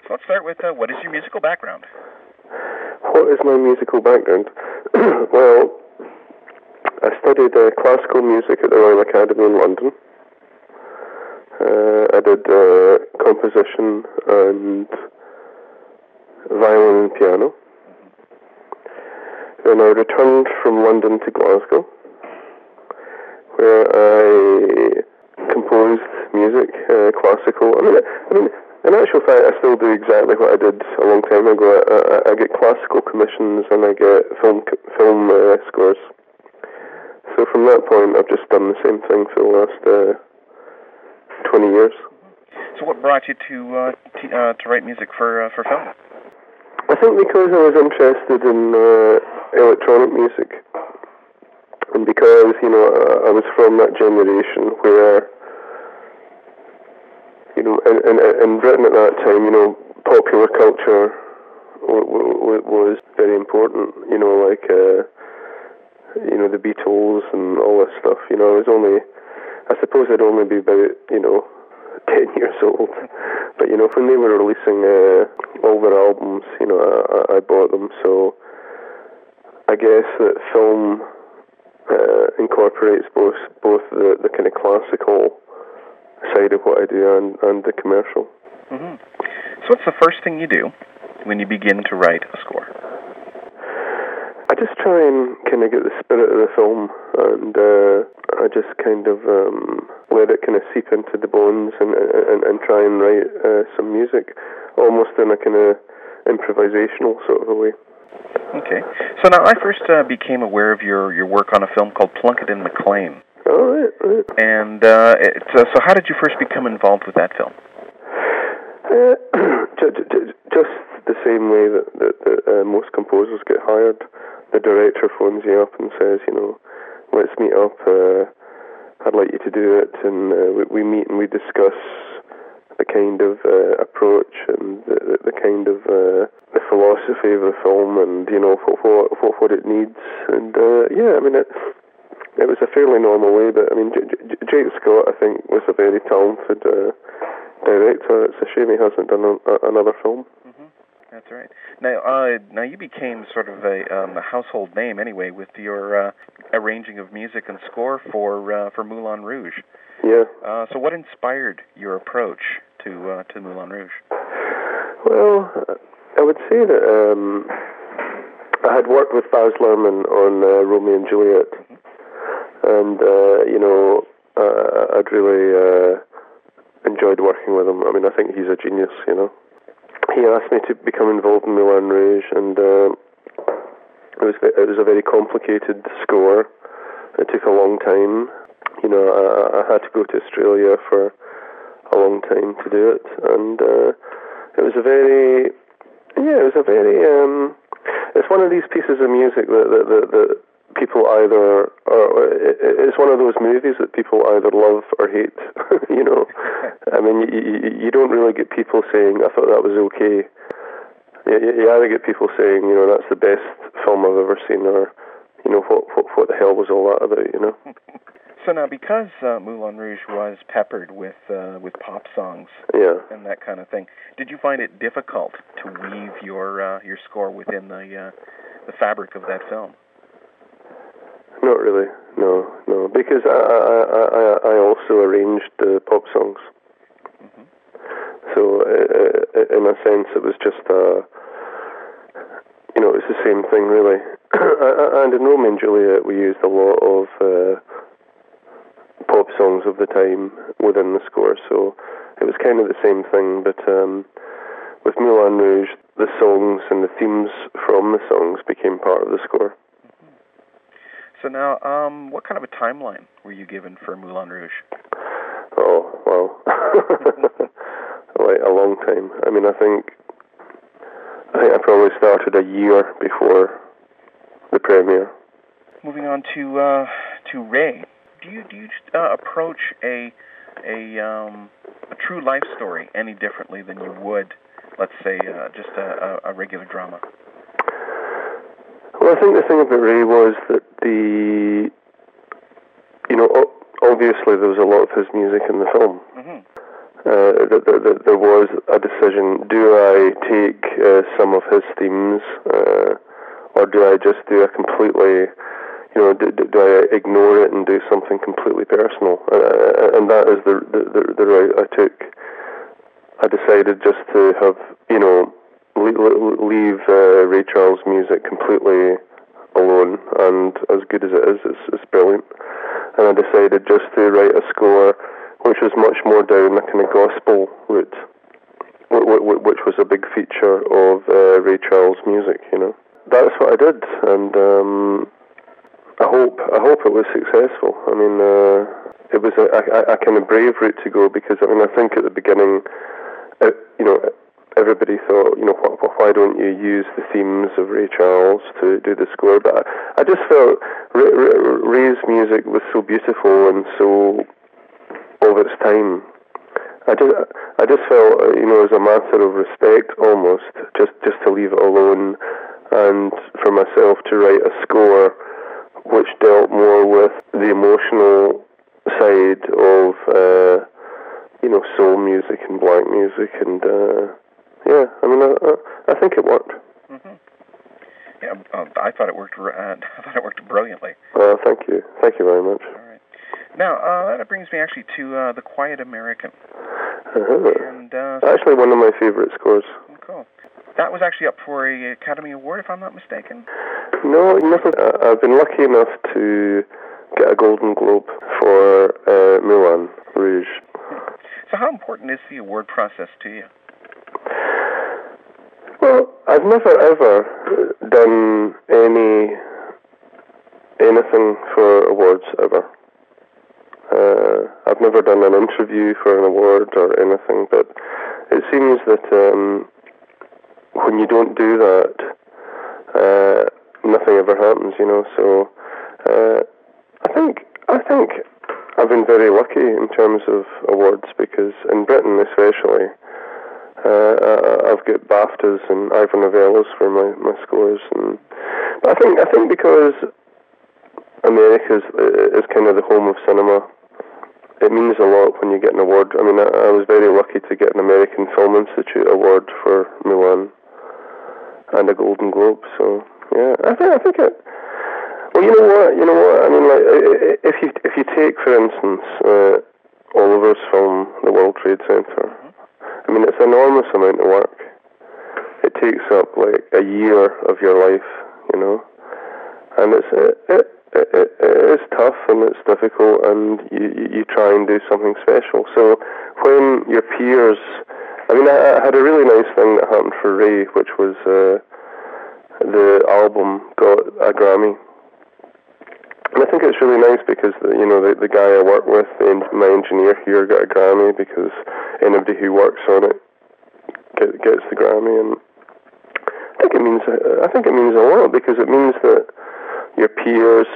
So let's start with what is your musical background? What is my musical background? Well, I studied classical music at the Royal Academy in London. I did composition and violin and piano. Then I returned from London to Glasgow, where I composed music, classical. I mean, in actual fact, I still do exactly what I did a long time ago. I get classical commissions and I get film scores. So from that point, I've just done the same thing for the last 20 years. So what brought you to write music for film? I think because I was interested in electronic music, and because I was from that generation where in Britain at that time, popular culture was very important. The Beatles and all this stuff. I suppose I'd only be about 10 years old. But when they were releasing all their albums, I bought them. So I guess that film incorporates both the kind of classical side of what I do and the commercial. Mm-hmm. So what's the first thing you do when you begin to write a score? I just try and kind of get the spirit of the film, and I just kind of let it kind of seep into the bones and try and write some music, almost in a kind of improvisational sort of a way. Okay. So now I first became aware of your work on a film called Plunkett and Maclean. Oh, right. And so how did you first become involved with that film? Just the same way that most composers get hired. The director phones you up and says, let's meet up, I'd like you to do it, and we meet and we discuss the kind of approach and the kind of the philosophy of the film, and what it needs, and it was a fairly normal way. But I mean, Jake Scott, I think, was a very talented director. It's a shame he hasn't done another film. Mm-hmm. That's right. Now you became sort of a household name anyway with your arranging of music and score for Moulin Rouge. Yeah. So what inspired your approach to Moulin Rouge? Well, I would say that I had worked with Baz Luhrmann on Romeo and Juliet, and I'd really enjoyed working with him. I mean, I think he's a genius. He asked me to become involved in Moulin Rouge, and it was a very complicated score. It took a long time. I had to go to Australia for a long time to do it, and it was a very, it's one of these pieces of music that people either, it's one of those movies that people either love or hate. I mean, you don't really get people saying, I thought that was okay. You either get people saying, that's the best film I've ever seen, or, what the hell was all that about, So now, because Moulin Rouge was peppered with pop songs, yeah, and that kind of thing, did you find it difficult to weave your score within the fabric of that film? Not really, no, because I also arranged the pop songs. Mm-hmm. So in a sense, it was just it's the same thing really. And in Romeo and Juliet, we used a lot of pop songs of the time within the score, so it was kind of the same thing, but with Moulin Rouge, the songs and the themes from the songs became part of the score. So now, what kind of a timeline were you given for Moulin Rouge? Oh, well, like a long time. I mean, I think I probably started a year before the premiere. Moving on to Ray. Do you approach a true life story any differently than you would, let's say, just a regular drama? Well, I think the thing about Ray was that obviously there was a lot of his music in the film. Mm-hmm. there was a decision: do I take some of his themes, or do I just do a completely, do I ignore it and do something completely personal? And that is the route I took. I decided just to have, leave Ray Charles' music completely alone, and as good as it is, it's brilliant. And I decided just to write a score which was much more down the kind of gospel route, which was a big feature of Ray Charles' music. That's what I did, and I hope it was successful. I mean, it was a kind of brave route to go, because I think at the beginning, everybody thought, why don't you use the themes of Ray Charles to do the score? But I just felt Ray's music was so beautiful and so of its time. I just felt, as a matter of respect, almost, just to leave it alone, and for myself to write a score which dealt more with the emotional side of, soul music and black music, and I think it worked. Mm-hmm. Yeah, I thought it worked. I thought it worked brilliantly. Thank you very much. All right. Now that brings me actually to The Quiet American. Uh-huh. And actually, one of my favorite scores. Oh, cool. That was actually up for an Academy Award, if I'm not mistaken. No, never. I've been lucky enough to get a Golden Globe for Moulin Rouge. So how important is the award process to you? Well, I've never ever done anything for awards ever. I've never done an interview for an award or anything, but it seems that when you don't do that, nothing ever happens, So I think I've been very lucky in terms of awards, because in Britain especially, I've got BAFTAs and Ivor Novellos for my scores, but I think because America is kind of the home of cinema, it means a lot when you get an award. I mean, I was very lucky to get an American Film Institute award for Moulin and a Golden Globe. So yeah, I think it. Well, you know what? I mean, like, if you take, for instance, Oliver's film, The World Trade Center. I mean, it's an enormous amount of work. It takes up like a year of your life, and it's tough and it's difficult, and you try and do something special. So when your peers, I mean, I had a really nice thing that happened for Ray, which was the album got a Grammy. And I think it's really nice because the guy I work with, my engineer here, got a Grammy, because anybody who works on it gets the Grammy, and I think it means a lot, because it means that your peers,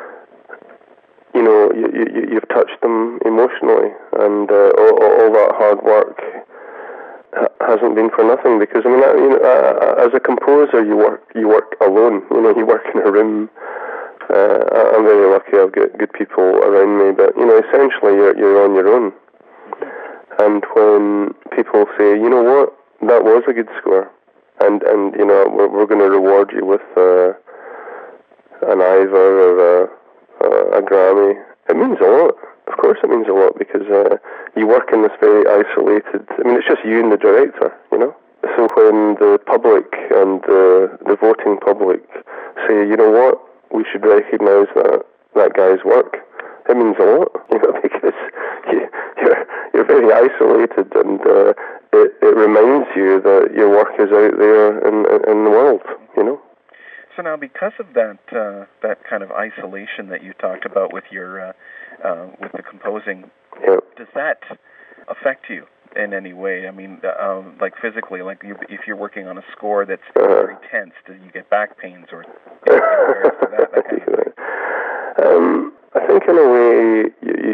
you've touched them emotionally, and all that hard work hasn't been for nothing. Because I mean, as a composer, you work alone. You work in a room. I'm very lucky. I've got good people around me, but essentially you're on your own. And when people say, you know what, that was a good score, and we're going to reward you with an Ivor or a Grammy, it means a lot. Of course, it means a lot, because you work in this very isolated. I mean, it's just you and the director, So when the public and the voting public say, you know what, we should recognise that guy's work, it means a lot, because you're very isolated, and it reminds you that your work is out there in the world, So now, because of that kind of isolation that you talked about with your with the composing, does that affect you in any way? I mean, like physically, like if you're working on a score that's very tense, do you get back pains or that kind of thing? I think in a way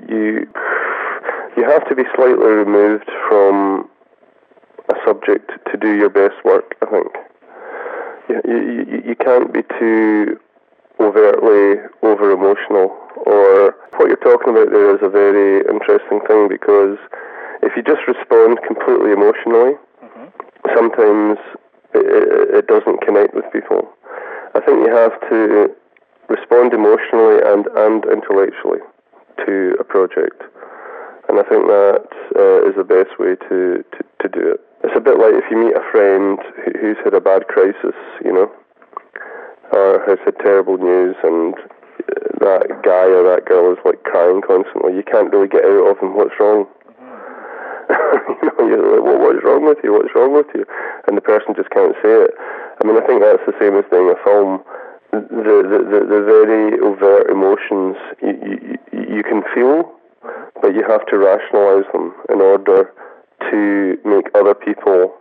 you have to be slightly removed from a subject to do your best work, I think. You can't be too overtly over-emotional, or what you're talking about there is a very interesting thing, because if you just respond completely emotionally, sometimes it doesn't connect with people. I think you have to respond emotionally and intellectually to a project. And I think that is the best way to do it. It's a bit like if you meet a friend who's had a bad crisis, you know, or has had terrible news, and that guy or that girl is like crying constantly. You can't really get out of them. What's wrong? You know, you're like, well, what's wrong with you? What's wrong with you? And the person just can't say it. I mean, I think that's the same as doing a film. The very overt emotions you can feel, but you have to rationalize them in order to make other people